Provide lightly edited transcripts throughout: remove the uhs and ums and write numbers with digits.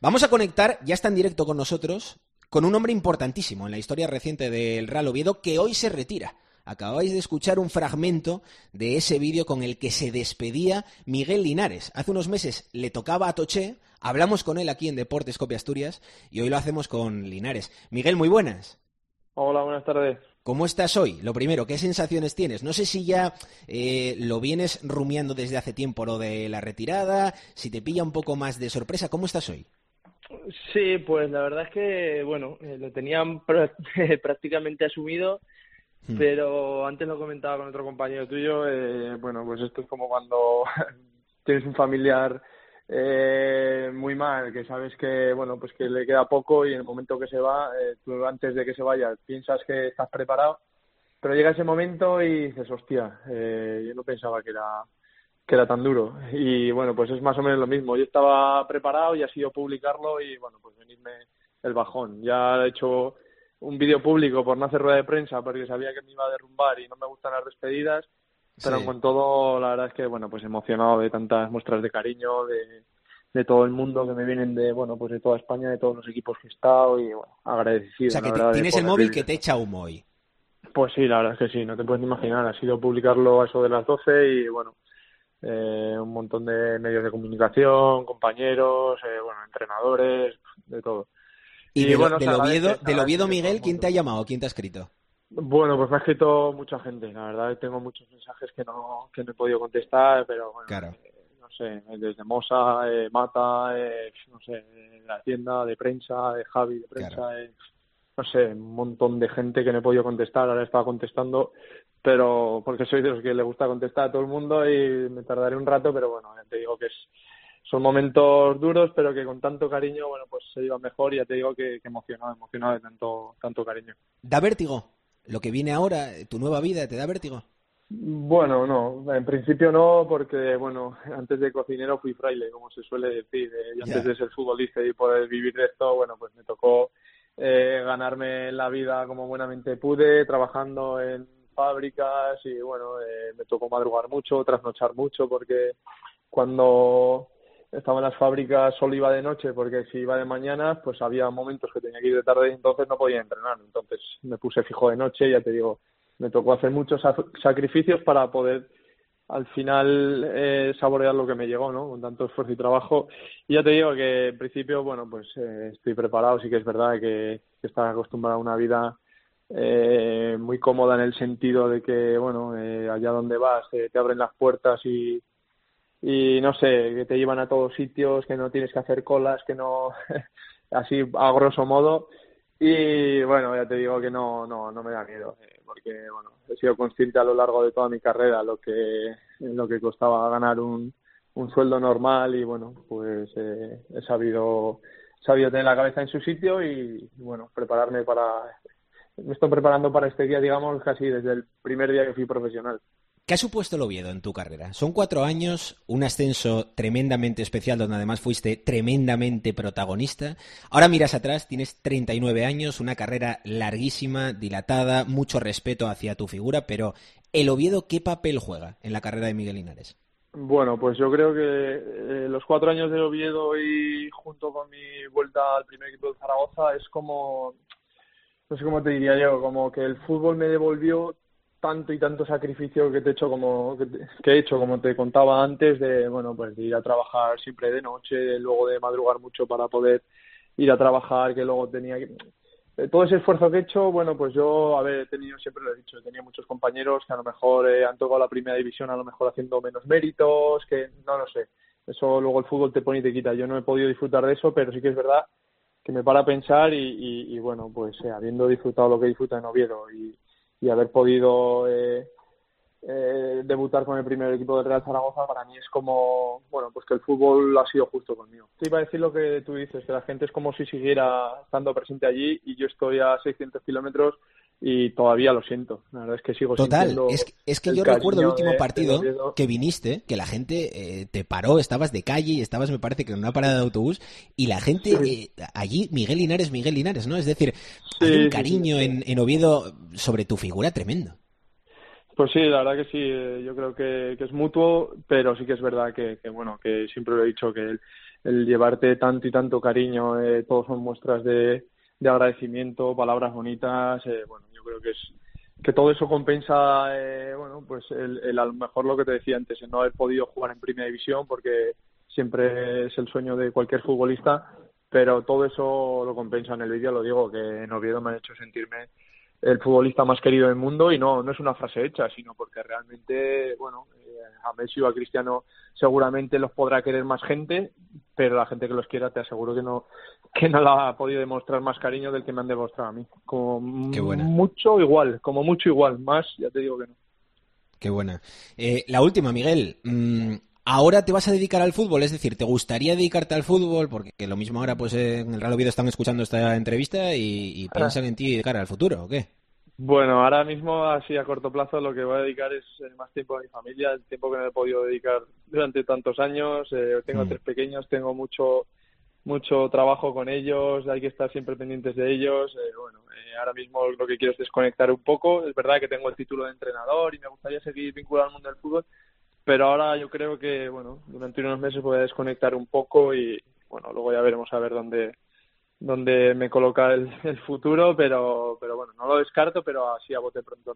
Vamos a conectar, ya está en directo con nosotros, con un hombre importantísimo en la historia reciente del Real Oviedo que hoy se retira. Acabáis de escuchar un fragmento de ese vídeo con el que se despedía Miguel Linares. Hace unos meses le tocaba a Toché, hablamos con él aquí en Deportes Copia Asturias y hoy lo hacemos con Linares. Miguel, muy buenas. Hola, buenas tardes. ¿Cómo estás hoy? Lo primero, ¿qué sensaciones tienes? No sé si ya lo vienes rumiando desde hace tiempo lo de la retirada, si te pilla un poco más de sorpresa. ¿Cómo estás hoy? Sí, pues la verdad es que, bueno, lo tenían prácticamente asumido, pero antes lo comentaba con otro compañero tuyo, bueno, pues esto es como cuando tienes un familiar muy mal, que sabes que, bueno, pues que le queda poco y en el momento que se va, tú antes de que se vaya piensas que estás preparado, pero llega ese momento y dices, hostia, yo no pensaba que era tan duro. Y bueno, pues es más o menos lo mismo. Yo estaba preparado y ha sido publicarlo y bueno, pues venirme el bajón. Ya he hecho un vídeo público por no hacer rueda de prensa porque sabía que me iba a derrumbar y no me gustan las despedidas, pero Sí. con todo la verdad es que bueno, pues emocionado de tantas muestras de cariño de todo el mundo que me vienen de, bueno, pues de toda España, de todos los equipos que he estado y bueno, O agradecido, sea, la que verdad, de tienes el poder móvil vivir que te esto. echa humo hoy. Pues sí, la verdad es que sí, no te puedes ni imaginar. Ha sido publicarlo a eso de las 12 y bueno, un montón de medios de comunicación, compañeros, bueno, entrenadores, de todo. Y Y bueno, se del agradece Oviedo, de todo el Miguel, ¿quién te mundo. ha llamado? ¿Quién te ha escrito? Bueno, pues me ha escrito mucha gente, la verdad, tengo muchos mensajes que no he podido contestar, pero bueno, Claro, no sé, desde Mosa, Mata, no sé, de la tienda, de prensa, de Javi, de claro. prensa, no sé, un montón de gente que no he podido contestar, ahora estaba contestando, pero porque soy de los que le gusta contestar a todo el mundo y me tardaré un rato, pero bueno, ya te digo que son momentos duros, pero que con tanto cariño, bueno, pues se iba mejor y ya te digo que emocionado de tanto cariño. ¿Da vértigo? Lo que viene ahora, tu nueva vida, ¿te da vértigo? Bueno, no, en principio no, porque bueno, antes de cocinero fui fraile, como se suele decir. Yo antes Ya, de ser futbolista y poder vivir de esto, bueno, pues me tocó ganarme la vida como buenamente pude, trabajando en fábricas y bueno, me tocó madrugar mucho, trasnochar mucho, porque cuando estaba en las fábricas solo iba de noche, porque si iba de mañana, pues había momentos que tenía que ir de tarde y entonces no podía entrenar. Entonces me puse fijo de noche y ya te digo, me tocó hacer muchos sacrificios para poder al final saborear lo que me llegó, ¿no? Con tanto esfuerzo y trabajo. Y ya te digo que en principio, bueno, pues estoy preparado. Sí que es verdad que estás acostumbrado a una vida muy cómoda en el sentido de que, bueno, allá donde vas te abren las puertas y no sé, que te llevan a todos sitios, que no tienes que hacer colas, que no, así a grosso modo. Y bueno, ya te digo que no me da miedo, porque bueno, he sido consciente a lo largo de toda mi carrera lo que costaba ganar un sueldo normal y bueno, pues he sabido tener la cabeza en su sitio y bueno, me estoy preparando para este día, digamos, casi desde el primer día que fui profesional. ¿qué ha supuesto el Oviedo en tu carrera? Son 4 años, un ascenso tremendamente especial donde además fuiste tremendamente protagonista. Ahora miras atrás, tienes 39 años, una carrera larguísima, dilatada, mucho respeto hacia tu figura, pero ¿el Oviedo qué papel juega en la carrera de Miguel Linares? Bueno, pues yo creo que los 4 años de Oviedo y junto con mi vuelta al primer equipo de Zaragoza es como, no sé cómo te diría yo, como que el fútbol me devolvió tanto y tanto sacrificio que te he hecho que he hecho, como te contaba antes, de bueno, pues de ir a trabajar siempre de noche, luego de madrugar mucho para poder ir a trabajar, que luego tenía que todo ese esfuerzo que he hecho, bueno, pues yo, a ver, he tenido, siempre lo he dicho, he tenido muchos compañeros que a lo mejor han tocado la primera división, a lo mejor haciendo menos méritos, que no lo sé. Eso luego el fútbol te pone y te quita. Yo no he podido disfrutar de eso, pero sí que es verdad que me para a pensar y bueno, pues habiendo disfrutado lo que disfruta en Oviedo y haber podido debutar con el primer equipo del Real Zaragoza, para mí es como, bueno, pues que el fútbol ha sido justo conmigo. Te iba a decir lo que tú dices, que la gente es como si siguiera estando presente allí y yo estoy a 600 kilómetros y todavía lo siento. La verdad es que sigo Total, sintiendo es que el yo recuerdo el cariño último del partido Oviedo. que viniste, que la gente te paró, estabas de calle y estabas, me parece que en una parada de autobús, y la gente Sí, allí, Miguel Linares, ¿no? Es decir, hay un sí, sí, sí. cariño en Oviedo sobre tu figura tremendo. Pues sí, la verdad que sí, yo creo que es mutuo, pero sí que es verdad bueno, que siempre lo he dicho, que el llevarte tanto y tanto cariño, todos son muestras de agradecimiento, palabras bonitas, bueno, yo creo que todo eso compensa, bueno, pues el a lo mejor lo que te decía antes, el no haber podido jugar en Primera División, porque siempre es el sueño de cualquier futbolista, pero todo eso lo compensa. En el vídeo lo digo, que en Oviedo me han hecho sentirme el futbolista más querido del mundo, y no es una frase hecha, sino porque realmente, bueno, a Messi o a Cristiano seguramente los podrá querer más gente, pero la gente que los quiera te aseguro que no la ha podido demostrar más cariño del que me han demostrado a mí. Qué buena. Mucho igual, más ya te digo que no. Qué buena. La última, Miguel. ¿Ahora te vas a dedicar al fútbol? Es decir, ¿te gustaría dedicarte al fútbol? Porque lo mismo ahora, pues en el Real Oviedo están escuchando esta entrevista y piensan en ti de cara al futuro, ¿o qué? Bueno, ahora mismo, así a corto plazo, lo que voy a dedicar es más tiempo a mi familia, el tiempo que no he podido dedicar durante tantos años. Tengo 3 pequeños, tengo mucho trabajo con ellos, hay que estar siempre pendientes de ellos. Ahora mismo lo que quiero es desconectar un poco. Es verdad que tengo el título de entrenador y me gustaría seguir vinculado al mundo del fútbol, pero ahora yo creo que, bueno, durante unos meses voy a desconectar un poco y, bueno, luego ya veremos a ver dónde me coloca el futuro, pero bueno, no lo descarto, pero así a bote pronto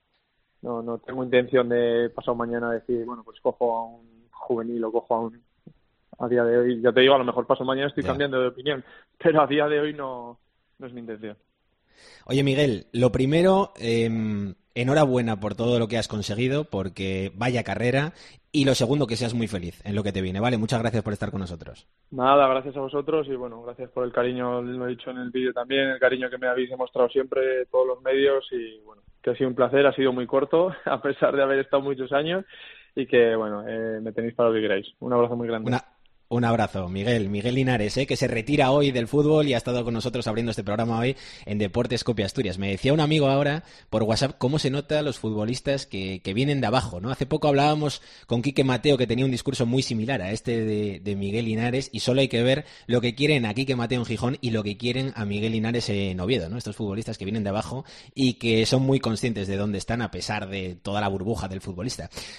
no tengo intención de pasado mañana decir, bueno, pues cojo a un juvenil o cojo a día de hoy, ya te digo, a lo mejor pasado mañana estoy cambiando de opinión, pero a día de hoy no es mi intención. Oye, Miguel, lo primero, enhorabuena por todo lo que has conseguido, porque vaya carrera, y lo segundo, que seas muy feliz en lo que te viene, ¿vale? Muchas gracias por estar con nosotros. Nada, gracias a vosotros y bueno, gracias por el cariño, lo he dicho en el vídeo también, el cariño que me habéis demostrado siempre, todos los medios, y bueno, que ha sido un placer, ha sido muy corto, a pesar de haber estado muchos años, y que bueno, me tenéis para lo que queráis. Un abrazo muy grande. Un abrazo, Miguel Linares, que se retira hoy del fútbol y ha estado con nosotros abriendo este programa hoy en Deportes Copia Asturias. Me decía un amigo ahora por WhatsApp cómo se nota a los futbolistas que vienen de abajo, ¿no? Hace poco hablábamos con Quique Mateo, que tenía un discurso muy similar a este de Miguel Linares, y solo hay que ver lo que quieren a Quique Mateo en Gijón y lo que quieren a Miguel Linares en Oviedo, ¿no? Estos futbolistas que vienen de abajo y que son muy conscientes de dónde están a pesar de toda la burbuja del futbolista.